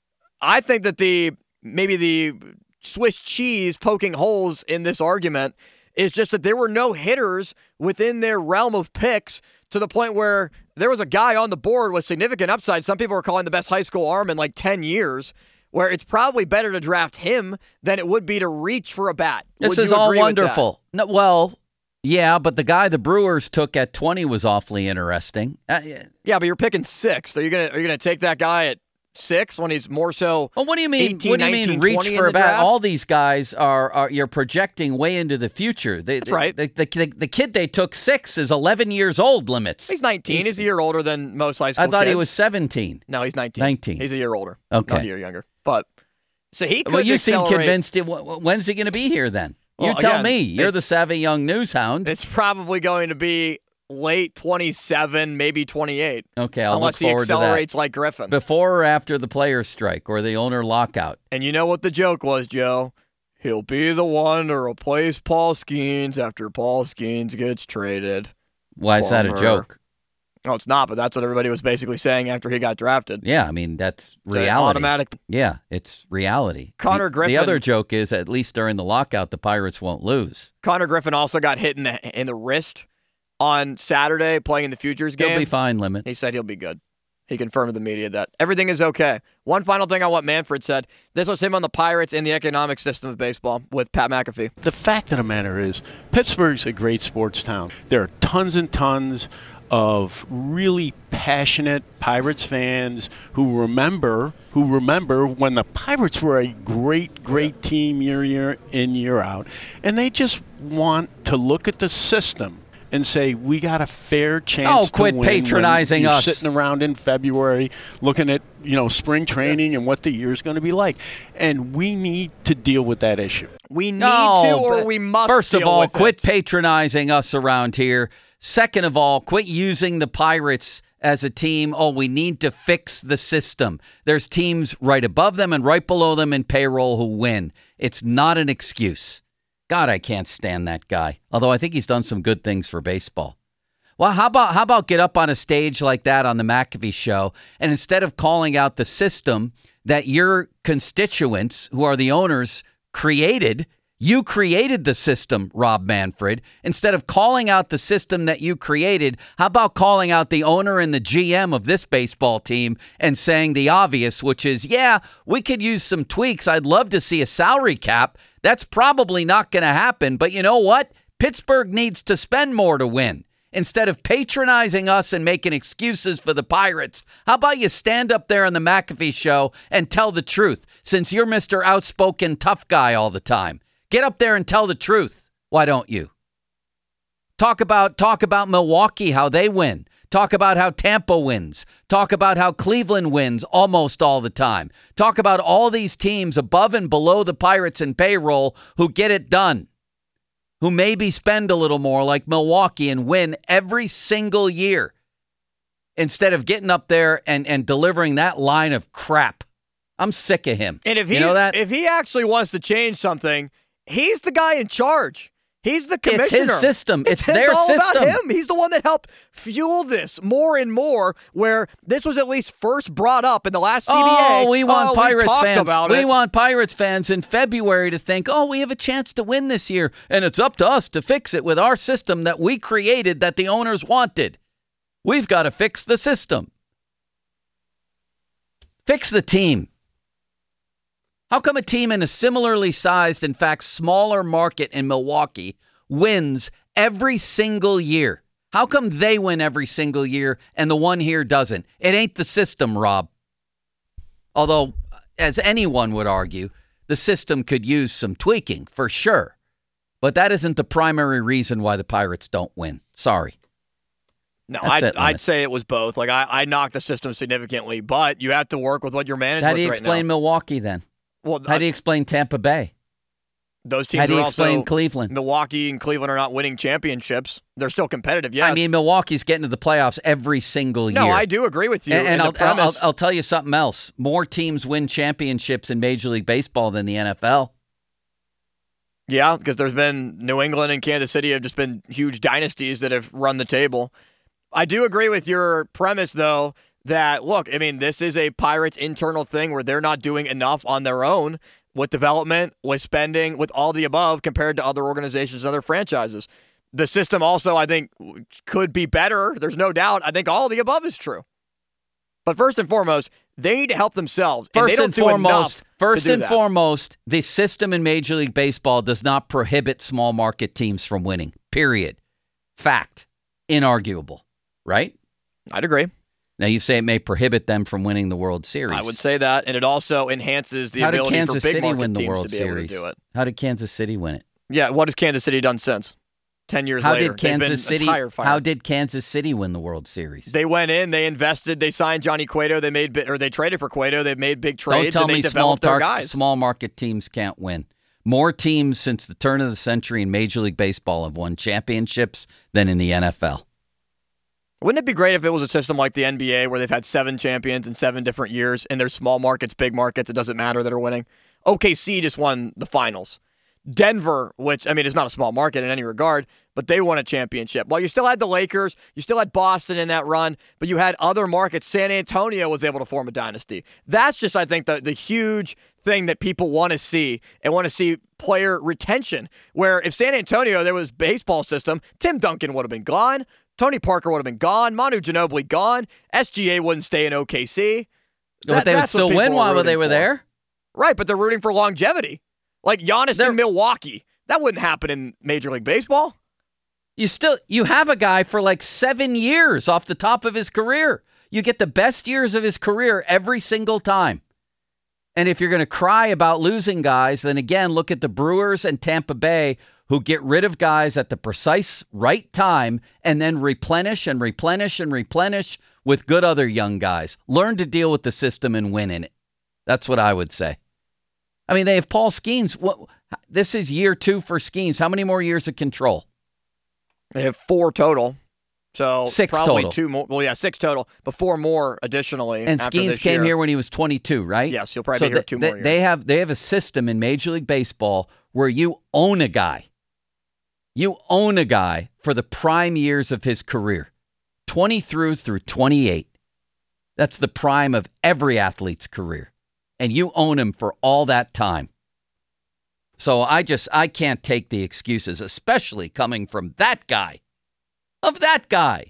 I think that the maybe the Swiss cheese poking holes in this argument is just that there were no hitters within their realm of picks to the point where there was a guy on the board with significant upside. Some people are calling the best high school arm in like ten years, where it's probably better to draft him than it would be to reach for a bat. This Would is you all agree with that? wonderful. No, well, yeah, but the guy the Brewers took at twenty was awfully interesting. Uh, yeah. Yeah, but you're picking six. Are you gonna are you gonna take that guy at six when he's more so? Well, what do you mean? eighteen, what do you mean? nineteen, Reach twenty for in a the bat. draft? All these guys are, are you're projecting way into the future. They, That's right. The, the, the, the kid they took six is eleven years old. Limits. He's nineteen. He's, He's- a year older than most high school I thought he kids. was seventeen. No, he's nineteen. nineteen. He's a year older. Okay. Not a year younger. But so he could Well, you seem accelerate- convinced. It, wh- wh- when's he going to be here then? Well, you tell again, me. You're it- the savvy young news hound. It's probably going to be late twenty-seven, maybe twenty-eight. Okay, I'll unless look forward he to that. accelerates like Griffin. Before or after the players' strike or the owner lockout? And you know what the joke was, Joe? He'll be the one to replace Paul Skeens after Paul Skeens gets traded. Why is that a Bummer. joke? No, it's not, but that's what everybody was basically saying after he got drafted. Yeah, I mean, that's It's an reality. automatic- Yeah, it's reality. Connor the, Griffin- The other joke is at least during the lockout, the Pirates won't lose. Connor Griffin also got hit in the in the wrist on Saturday playing in the Futures game. He'll be fine, Limits. He said he'll be good. He confirmed to the media that everything is okay. One final thing on what Manfred said. This was him on the Pirates and the economic system of baseball with Pat McAfee. The fact of the matter is, Pittsburgh's a great sports town. There are tons and tons of really passionate Pirates fans who remember who remember when the Pirates were a great, great team year, year in, year out. And they just want to look at the system and say, we got a fair chance oh, quit to win. patronizing when you're us. Sitting around in February looking at, you know, spring training and what the year's going to be like. And we need to deal with that issue. We need no, to or we must First of deal all, with quit it. patronizing us around here. Second of all, quit using the Pirates as a team. Oh, we need to fix the system. There's teams right above them and right below them in payroll who win. It's not an excuse. God, I can't stand that guy. Although I think he's done some good things for baseball. Well, how about how about get up on a stage like that on the McAfee show, and instead of calling out the system that your constituents, who are the owners, created, you created the system, Rob Manfred. Instead of calling out the system that you created, how about calling out the owner and the G M of this baseball team and saying the obvious, which is, yeah, we could use some tweaks. I'd love to see a salary cap. That's probably not going to happen. But you know what? Pittsburgh needs to spend more to win. Instead of patronizing us and making excuses for the Pirates, how about you stand up there on the McAfee show and tell the truth, since you're Mister Outspoken Tough Guy all the time. Get up there and tell the truth. Why don't you? Talk about talk about Milwaukee, how they win. Talk about how Tampa wins. Talk about how Cleveland wins almost all the time. Talk about all these teams above and below the Pirates in payroll who get it done, who maybe spend a little more like Milwaukee and win every single year, instead of getting up there and, and delivering that line of crap. I'm sick of him. And if he, you know that? if he actually wants to change something, he's the guy in charge. He's the commissioner. It's his system. It's, It's, their it's all system. about him. He's the one that helped fuel this more and more, where this was at least first brought up in the last C B A. Oh, we want oh, Pirates we fans. About we it. want Pirates fans in February to think, oh, we have a chance to win this year, and it's up to us to fix it with our system that we created that the owners wanted. We've got to fix the system. Fix the team. How come a team in a similarly sized, in fact, smaller market in Milwaukee wins every single year? How come they win every single year and the one here doesn't? It ain't the system, Rob. Although, as anyone would argue, the system could use some tweaking, for sure. But that isn't the primary reason why the Pirates don't win. Sorry. No, That's I'd, it, I'd Linus. say it was both. Like, I, I knocked the system significantly, but you have to work with what you're managing How do you with right explain now. Milwaukee then? Well, How do you explain Tampa Bay? Those teams How do you are explain also, Cleveland? Milwaukee and Cleveland are not winning championships. They're still competitive, yes. I mean, Milwaukee's getting to the playoffs every single year. No, I do agree with you. And, and in I'll, the premise. I'll, I'll tell you something else. More teams win championships in Major League Baseball than the N F L. Yeah, because there's been New England and Kansas City have just been huge dynasties that have run the table. I do agree with your premise, though, that, look, I mean, this is a Pirates internal thing where they're not doing enough on their own with development, with spending, with all the above compared to other organizations and other franchises. The system also, I think, could be better. There's no doubt. I think all of the above is true. But first and foremost, they need to help themselves. And First they don't and do foremost, enough first to do and that. foremost, the system in Major League Baseball does not prohibit small market teams from winning. Period. Fact. Inarguable. Right? I'd agree. Now, you say it may prohibit them from winning the World Series. I would say that, and it also enhances the How did ability Kansas for big City market win the teams World to be Series? able to do it. How did Kansas City win it? Yeah, what has Kansas City done since? Ten years How later, did Kansas they've been City? a tire fire. How did Kansas City win the World Series? They went in, they invested, they signed Johnny Cueto, they made bi- or they traded for Cueto, they made big Don't trades, tell and they me small, developed their tar- guys. small market teams can't win. More teams since the turn of the century in Major League Baseball have won championships than in the N F L. Wouldn't it be great if it was a system like the N B A where they've had seven champions in seven different years, and there's small markets, big markets, it doesn't matter that are winning? O K C just won the finals. Denver, which, I mean, is not a small market in any regard, but they won a championship. Well, you still had the Lakers, you still had Boston in that run, but you had other markets. San Antonio was able to form a dynasty. That's just, I think, the, the huge thing that people want to see and want to see player retention, where if San Antonio, there was baseball system, Tim Duncan would have been gone, Tony Parker would have been gone, Manu Ginobili gone, S G A wouldn't stay in O K C. But That- they would that's what still people win are while rooting they were for. there. Right, but they're rooting for longevity. Like Giannis They're- in Milwaukee. That wouldn't happen in Major League Baseball. You still you have a guy for like seven years off the top of his career. You get the best years of his career every single time. And if you're going to cry about losing guys, then again, look at the Brewers and Tampa Bay, who get rid of guys at the precise right time and then replenish and replenish and replenish with good other young guys. Learn to deal with the system and win in it. That's what I would say. I mean, they have Paul Skeens. What, this is year two for Skeens. How many more years of control? They have four total. So six probably total. two more. Well, yeah, six total, but four more additionally. And after Skeens this came year. here when he was twenty-two, right? Yes, he'll probably so be here th- two th- more years. They have they have a system in Major League Baseball where you own a guy. You own a guy for the prime years of his career, twenty through through twenty-eight. That's the prime of every athlete's career, and you own him for all that time. So I just I can't take the excuses, especially coming from that guy. Of that guy.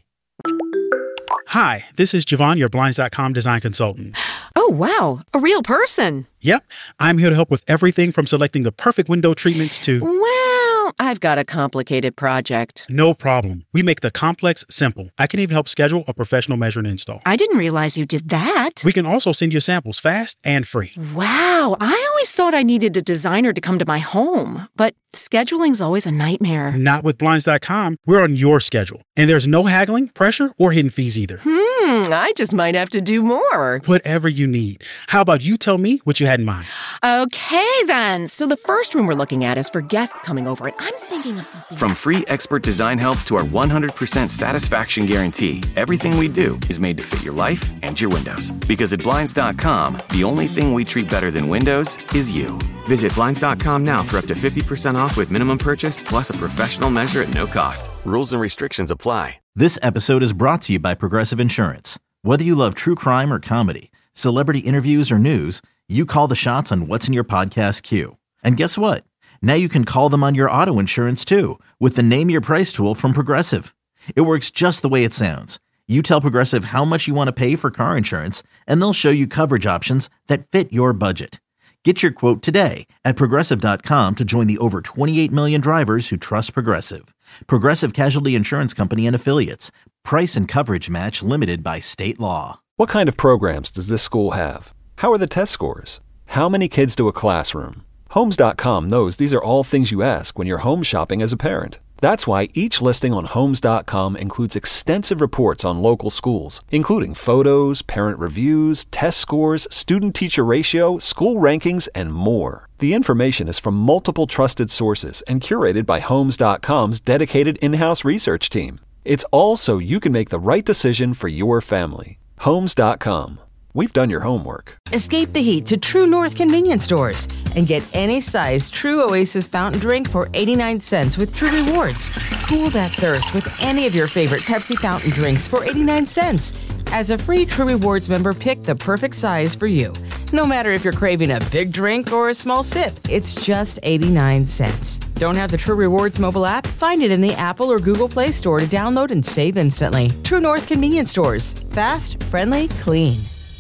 Hi, this is Javon, your Blinds dot com design consultant. Oh, wow. A real person. Yep. I'm here to help with everything from selecting the perfect window treatments to... Well, I've got a complicated project. No problem. We make the complex simple. I can even help schedule a professional measure and install. I didn't realize you did that. We can also send you samples fast and free. Wow. I always thought I needed a designer to come to my home, but scheduling's always a nightmare. Not with Blinds dot com. We're on your schedule. And there's no haggling, pressure, or hidden fees either. Hmm, I just might have to do more. Whatever you need. How about you tell me what you had in mind? Okay, then. So the first room we're looking at is for guests coming over, and I'm thinking of something. From free expert design help to our one hundred percent satisfaction guarantee, everything we do is made to fit your life and your windows. Because at Blinds dot com, the only thing we treat better than windows is you. Visit Blinds dot com now for up to fifty percent off with minimum purchase plus a professional measure at no cost. Rules and restrictions apply. This episode is brought to you by Progressive Insurance. Whether you love true crime or comedy, celebrity interviews or news, you call the shots on what's in your podcast queue. And guess what? Now you can call them on your auto insurance too with the Name Your Price tool from Progressive. It works just the way it sounds. You tell Progressive how much you want to pay for car insurance, and they'll show you coverage options that fit your budget. Get your quote today at Progressive dot com to join the over twenty-eight million drivers who trust Progressive. Progressive Casualty Insurance Company and Affiliates. Price and coverage match limited by state law. What kind of programs does this school have? How are the test scores? How many kids do a classroom? Homes dot com knows these are all things you ask when you're home shopping as a parent. That's why each listing on Homes dot com includes extensive reports on local schools, including photos, parent reviews, test scores, student-teacher ratio, school rankings, and more. The information is from multiple trusted sources and curated by Homes dot com's dedicated in-house research team. It's all so you can make the right decision for your family. Homes dot com. We've done your homework. Escape the heat to True North convenience stores and get any size True Oasis fountain drink for eighty-nine cents with True Rewards. Cool that thirst with any of your favorite Pepsi fountain drinks for eighty-nine cents. As a free True Rewards member, pick the perfect size for you. No matter if you're craving a big drink or a small sip, it's just eighty-nine cents. Don't have the True Rewards mobile app? Find it in the Apple or Google Play Store to download and save instantly. True North convenience stores. Fast, friendly, clean.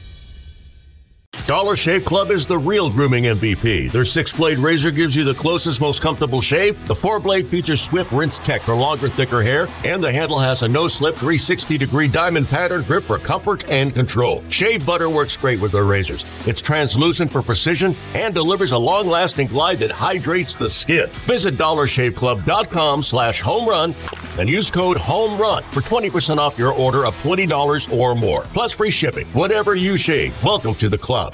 Dollar Shave Club is the real grooming M V P. Their six-blade razor gives you the closest, most comfortable shave. The four-blade features Swift Rinse Tech for longer, thicker hair. And the handle has a no-slip three hundred sixty degree diamond pattern grip for comfort and control. Shave butter works great with their razors. It's translucent for precision and delivers a long-lasting glide that hydrates the skin. Visit dollar shave club dot com slash home run and use code HOMERUN for twenty percent off your order of twenty dollars or more. Plus free shipping. Whatever you shave, welcome to the club.